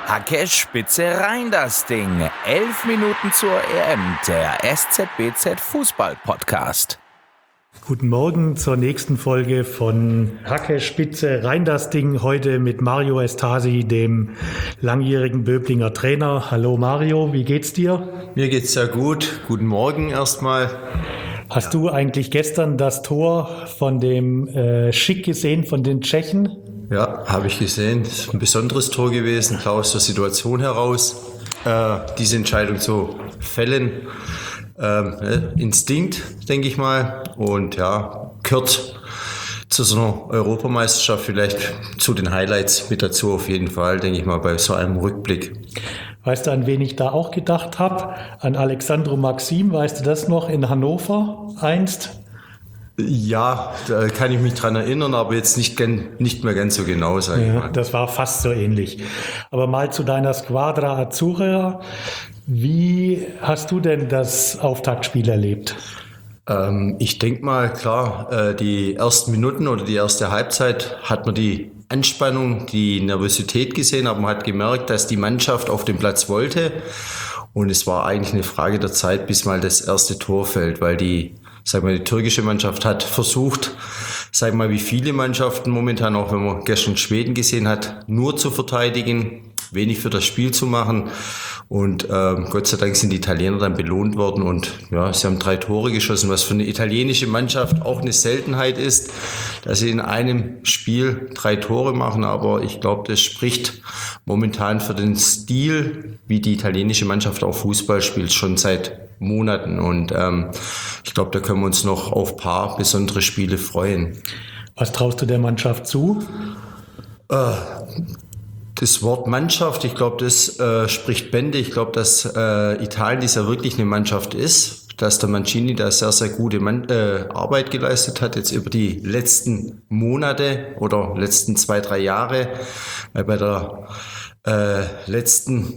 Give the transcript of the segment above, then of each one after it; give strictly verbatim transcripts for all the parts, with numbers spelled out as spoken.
Hacke, Spitze, rein das Ding. Elf Minuten zur E M, der S Z B Z Fußball-Podcast. Guten Morgen zur nächsten Folge von Hacke, Spitze, rein das Ding. Heute mit Mario Estasi, dem langjährigen Böblinger Trainer. Hallo Mario, wie geht's dir? Mir geht's sehr gut. Guten Morgen erstmal. Hast du eigentlich gestern das Tor von dem äh, Schick gesehen, von den Tschechen? Ja, habe ich gesehen. Das ist ein besonderes Tor gewesen, klar aus der Situation heraus. Äh, diese Entscheidung zu fällen, ähm, äh, Instinkt, denke ich mal. Und ja, gehört zu so einer Europameisterschaft vielleicht zu den Highlights mit dazu auf jeden Fall, denke ich mal, bei so einem Rückblick. Weißt du, an wen ich da auch gedacht habe? An Alexandru Maxim, weißt du das noch, in Hannover einst? Ja, da kann ich mich dran erinnern, aber jetzt nicht, nicht mehr ganz so genau, sage ich ja, mal. Das war fast so ähnlich. Aber mal zu deiner Squadra Azzurra. Wie hast du denn das Auftaktspiel erlebt? Ähm, ich denke mal, klar, äh, die ersten Minuten oder die erste Halbzeit hat man die Anspannung, die Nervosität gesehen, aber man hat gemerkt, dass die Mannschaft auf den Platz wollte. Und es war eigentlich eine Frage der Zeit, bis mal das erste Tor fällt, weil die, sag mal, die türkische Mannschaft hat versucht, sag mal, wie viele Mannschaften momentan, auch wenn man gestern Schweden gesehen hat, nur zu verteidigen, wenig für das Spiel zu machen. Und ähm, Gott sei Dank sind die Italiener dann belohnt worden und ja, sie haben drei Tore geschossen, was für eine italienische Mannschaft auch eine Seltenheit ist, dass sie in einem Spiel drei Tore machen. Aber ich glaube, das spricht momentan für den Stil, wie die italienische Mannschaft auch Fußball spielt, schon seit Monaten. Und ähm, ich glaube, da können wir uns noch auf ein paar besondere Spiele freuen. Was traust du der Mannschaft zu? Äh, Das Wort Mannschaft, ich glaube, das äh, spricht Bände. Ich glaube, dass äh, Italien dies ja wirklich eine Mannschaft ist, dass der Mancini da sehr, sehr gute Man- äh, Arbeit geleistet hat, jetzt über die letzten Monate oder letzten zwei, drei Jahre. Weil bei der äh, letzten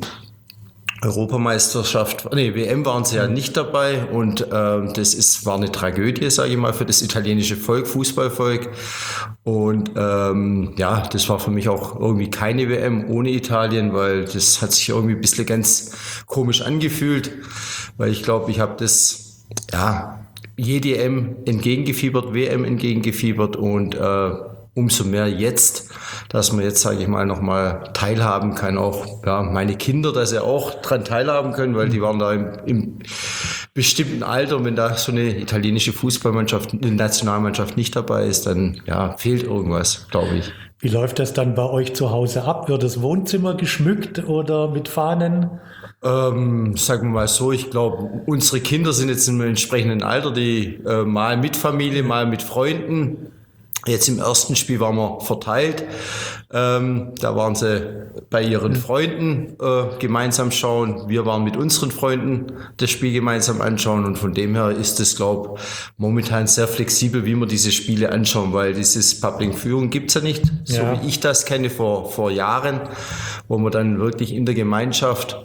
Europameisterschaft, nee, W M waren sie ja nicht dabei und äh, das ist, war eine Tragödie, sage ich mal, für das italienische Volk, Fußballvolk. Und ähm, ja, das war für mich auch irgendwie keine W M ohne Italien, weil das hat sich irgendwie ein bisschen ganz komisch angefühlt, weil ich glaube, ich habe das, ja, jede E M entgegengefiebert, W M entgegengefiebert und äh, umso mehr jetzt, dass man jetzt, sage ich mal, nochmal teilhaben kann, auch ja, meine Kinder, dass sie auch dran teilhaben können, weil die waren da im, im bestimmten Alter und wenn da so eine italienische Fußballmannschaft, eine Nationalmannschaft nicht dabei ist, dann ja, fehlt irgendwas, glaube ich. Wie läuft das dann bei euch zu Hause ab? Wird das Wohnzimmer geschmückt oder mit Fahnen? Ähm, sagen wir mal so, ich glaube, unsere Kinder sind jetzt im entsprechenden Alter, die äh, mal mit Familie, mal mit Freunden. Jetzt im ersten Spiel waren wir verteilt. Ähm, da waren sie bei ihren Freunden äh, gemeinsam schauen. Wir waren mit unseren Freunden das Spiel gemeinsam anschauen. Und von dem her ist es, glaube ich, momentan sehr flexibel, wie wir diese Spiele anschauen, weil dieses Public Viewing gibt's ja nicht, so Ja. wie ich das kenne vor, vor Jahren, wo man dann wirklich in der Gemeinschaft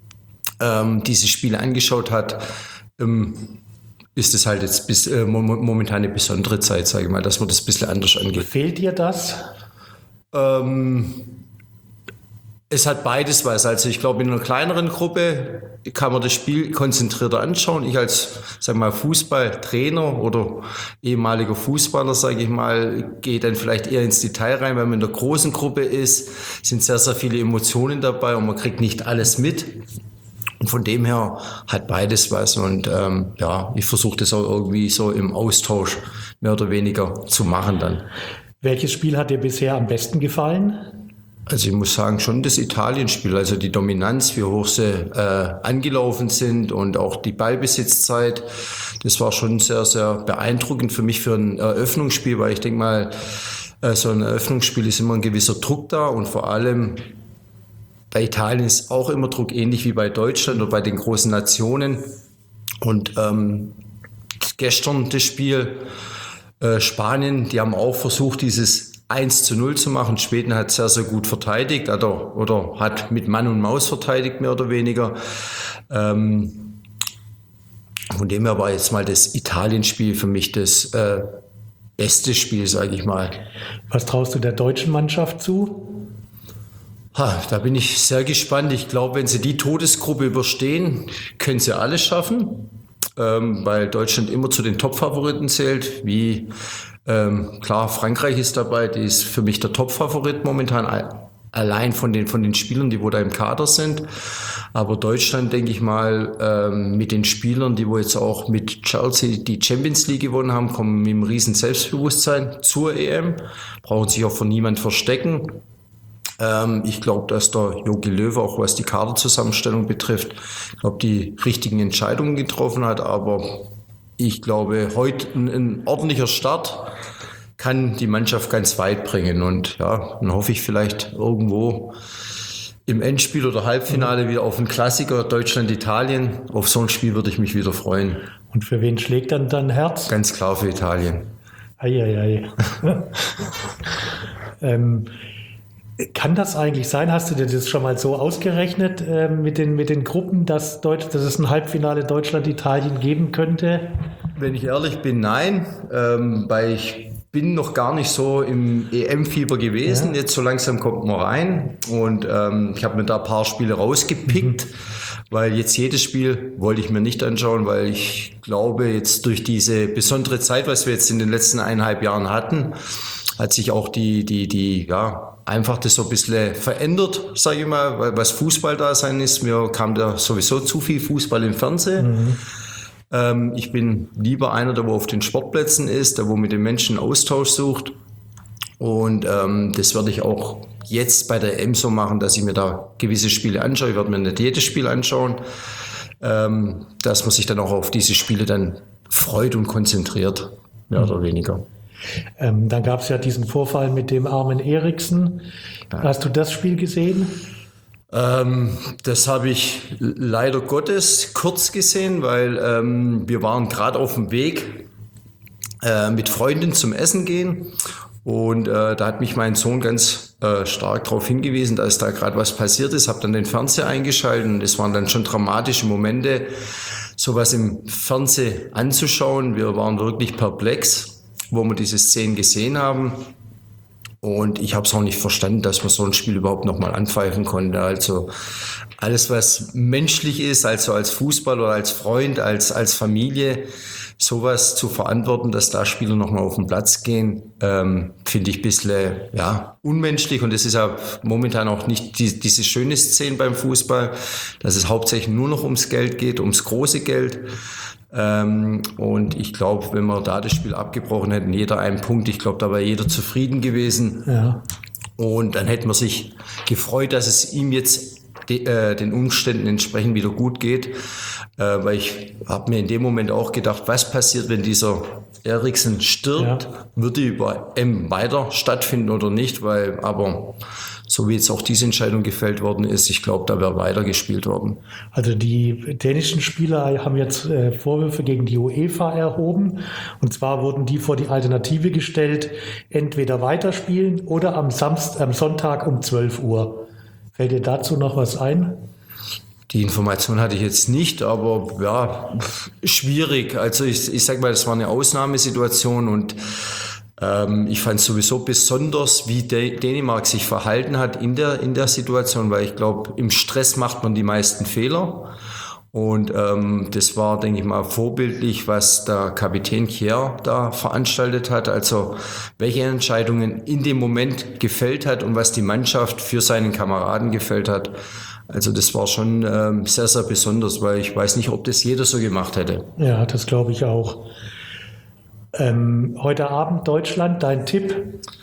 ähm, diese Spiele angeschaut hat. Ähm, ist es halt jetzt bis, äh, momentan eine besondere Zeit, sage ich mal, dass man das ein bisschen anders angeht. Fehlt dir das? Ähm, es hat beides was. Also ich glaube, in einer kleineren Gruppe kann man das Spiel konzentrierter anschauen. Ich als, sag mal, Fußballtrainer oder ehemaliger Fußballer, sage ich mal, gehe dann vielleicht eher ins Detail rein. Wenn man in der großen Gruppe ist, sind sehr, sehr viele Emotionen dabei und man kriegt nicht alles mit. Und von dem her hat beides was und ähm, ja, ich versuche das auch irgendwie so im Austausch mehr oder weniger zu machen dann. Welches Spiel hat dir bisher am besten gefallen? Also ich muss sagen, schon das Italien-Spiel, also die Dominanz, wie hoch sie äh, angelaufen sind und auch die Ballbesitzzeit, das war schon sehr, sehr beeindruckend für mich für ein Eröffnungsspiel, weil ich denke mal, äh, so ein Eröffnungsspiel ist immer ein gewisser Druck da und vor allem bei Italien ist auch immer Druck, ähnlich wie bei Deutschland oder bei den großen Nationen. Und ähm, gestern das Spiel äh, Spanien, die haben auch versucht, dieses eins zu null zu machen. Schweden hat sehr, sehr gut verteidigt oder, oder hat mit Mann und Maus verteidigt, mehr oder weniger. Ähm, von dem her war jetzt mal das Italien-Spiel für mich das äh, beste Spiel, sage ich mal. Was traust du der deutschen Mannschaft zu? Ha, da bin ich sehr gespannt. Ich glaube, wenn sie die Todesgruppe überstehen, können sie alles schaffen, ähm, weil Deutschland immer zu den Top-Favoriten zählt. Wie ähm, klar, Frankreich ist dabei, die ist für mich der Top-Favorit momentan, allein von den, von den Spielern, die wo da im Kader sind. Aber Deutschland, denke ich mal, ähm, mit den Spielern, die wo jetzt auch mit Chelsea die Champions League gewonnen haben, kommen mit einem riesen Selbstbewusstsein zur E M, brauchen sich auch von niemand verstecken. Ähm, ich glaube, dass der Jogi Löw, auch was die Kaderzusammenstellung betrifft, ich glaube, die richtigen Entscheidungen getroffen hat. Aber ich glaube, heute ein, ein ordentlicher Start kann die Mannschaft ganz weit bringen. Und ja, dann hoffe ich vielleicht irgendwo im Endspiel oder Halbfinale wieder auf einen Klassiker Deutschland-Italien. Auf so ein Spiel würde ich mich wieder freuen. Und für wen schlägt dann dein Herz? Ganz klar für Italien. Eieiei. ähm, kann das eigentlich sein? Hast du dir das schon mal so ausgerechnet äh, mit, den, mit den Gruppen, dass, Deutsch, dass es ein Halbfinale Deutschland-Italien geben könnte? Wenn ich ehrlich bin, nein. Ähm, weil ich bin noch gar nicht so im E M-Fieber gewesen. Ja. Jetzt so langsam kommt man rein. Und ähm, ich habe mir da ein paar Spiele rausgepickt, mhm. weil jetzt jedes Spiel wollte ich mir nicht anschauen, weil ich glaube, jetzt durch diese besondere Zeit, was wir jetzt in den letzten eineinhalb Jahren hatten, hat sich auch die, die, die, ja, einfach das so ein bisschen verändert, sage ich mal, weil was Fußball da sein ist. Mir kam da sowieso zu viel Fußball im Fernsehen. Mhm. Ähm, ich bin lieber einer, der wo auf den Sportplätzen ist, der wo mit den Menschen Austausch sucht. Und ähm, das werde ich auch jetzt bei der E M so machen, dass ich mir da gewisse Spiele anschaue. Ich werde mir nicht jedes Spiel anschauen, ähm, dass man sich dann auch auf diese Spiele dann freut und konzentriert, mehr mhm. oder weniger. Ähm, dann gab es ja diesen Vorfall mit dem armen Eriksen. Ja. Hast du das Spiel gesehen? Ähm, das habe ich leider Gottes kurz gesehen, weil ähm, wir waren gerade auf dem Weg äh, mit Freunden zum Essen gehen und äh, da hat mich mein Sohn ganz äh, stark darauf hingewiesen, dass da gerade was passiert ist. Habe dann den Fernseher eingeschaltet und es waren dann schon dramatische Momente, sowas im Fernsehen anzuschauen. Wir waren wirklich perplex, wo wir diese Szenen gesehen haben. Und ich habe es auch nicht verstanden, dass man so ein Spiel überhaupt nochmal anpfeifen konnte. Also alles, was menschlich ist, also als Fußballer oder als Freund, als, als Familie, sowas zu verantworten, dass da Spieler nochmal auf den Platz gehen, ähm, finde ich ein bisschen ja, unmenschlich. Und es ist ja momentan auch nicht die, diese schöne Szene beim Fußball, dass es hauptsächlich nur noch ums Geld geht, ums große Geld. Ähm, und ich glaube, wenn wir da das Spiel abgebrochen hätten, jeder einen Punkt, ich glaube, da wäre jeder zufrieden gewesen. Ja. Und dann hätten wir sich gefreut, dass es ihm jetzt de, äh, den Umständen entsprechend wieder gut geht. Äh, weil ich habe mir in dem Moment auch gedacht, was passiert, wenn dieser Eriksen stirbt? Ja. Wird die über M weiter stattfinden oder nicht? Weil, aber so wie jetzt auch diese Entscheidung gefällt worden ist, ich glaube, da wäre weitergespielt worden. Also die dänischen Spieler haben jetzt äh, Vorwürfe gegen die UEFA erhoben. Und zwar wurden die vor die Alternative gestellt, entweder weiterspielen oder am, Samst- am Sonntag um zwölf Uhr. Fällt dir dazu noch was ein? Die Information hatte ich jetzt nicht, aber ja, schwierig. Also ich, ich sag mal, das war eine Ausnahmesituation und ähm, ich fand es sowieso besonders, wie De- Dänemark sich verhalten hat in der, in der Situation, weil ich glaube, im Stress macht man die meisten Fehler. Und ähm, das war, denke ich mal, vorbildlich, was der Kapitän Kjær da veranstaltet hat. Also welche Entscheidungen in dem Moment gefällt hat und was die Mannschaft für seinen Kameraden gefällt hat. Also das war schon ähm, sehr, sehr besonders, weil ich weiß nicht, ob das jeder so gemacht hätte. Ja, das glaube ich auch. Ähm, heute Abend Deutschland, dein Tipp?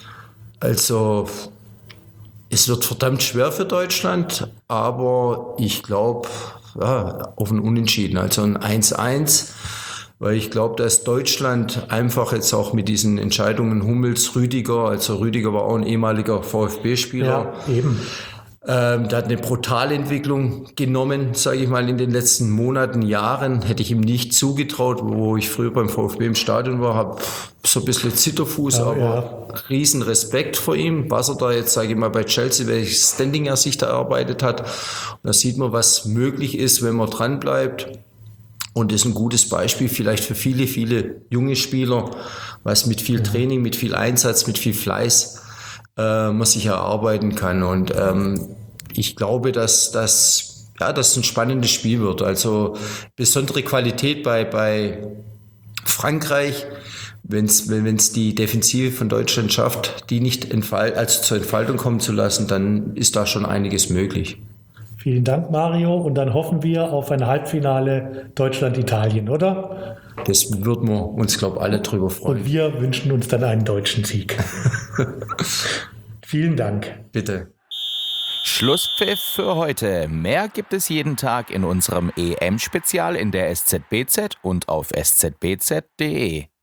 Also es wird verdammt schwer für Deutschland, aber ich glaube ja, auf ein Unentschieden, also ein eins eins. Weil ich glaube, dass Deutschland einfach jetzt auch mit diesen Entscheidungen Hummels, Rüdiger, also Rüdiger war auch ein ehemaliger VfB-Spieler. Ja, eben. Ähm, der hat eine brutale Entwicklung genommen, sage ich mal, in den letzten Monaten, Jahren. Hätte ich ihm nicht zugetraut, wo ich früher beim VfB im Stadion war, habe so ein bisschen Zitterfuß, ja, aber ja. Riesen Respekt vor ihm, was er da jetzt, sage ich mal, bei Chelsea, welches Standing er sich da erarbeitet hat. Und da sieht man, was möglich ist, wenn man dran bleibt. Und das ist ein gutes Beispiel vielleicht für viele, viele junge Spieler, was mit viel Training, mit viel Einsatz, mit viel Fleiß äh, man sich erarbeiten kann. Und ähm, ich glaube, dass das ja, dass ein spannendes Spiel wird. Also besondere Qualität bei, bei Frankreich, wenn's, wenn es die Defensive von Deutschland schafft, die nicht entfall, also zur Entfaltung kommen zu lassen, dann ist da schon einiges möglich. Vielen Dank, Mario. Und dann hoffen wir auf ein Halbfinale Deutschland-Italien, oder? Das würden wir uns, glaube ich, alle drüber freuen. Und wir wünschen uns dann einen deutschen Sieg. Vielen Dank. Bitte. Schlusspfiff für heute. Mehr gibt es jeden Tag in unserem E M-Spezial in der S Z B Z und auf s z b z punkt d e.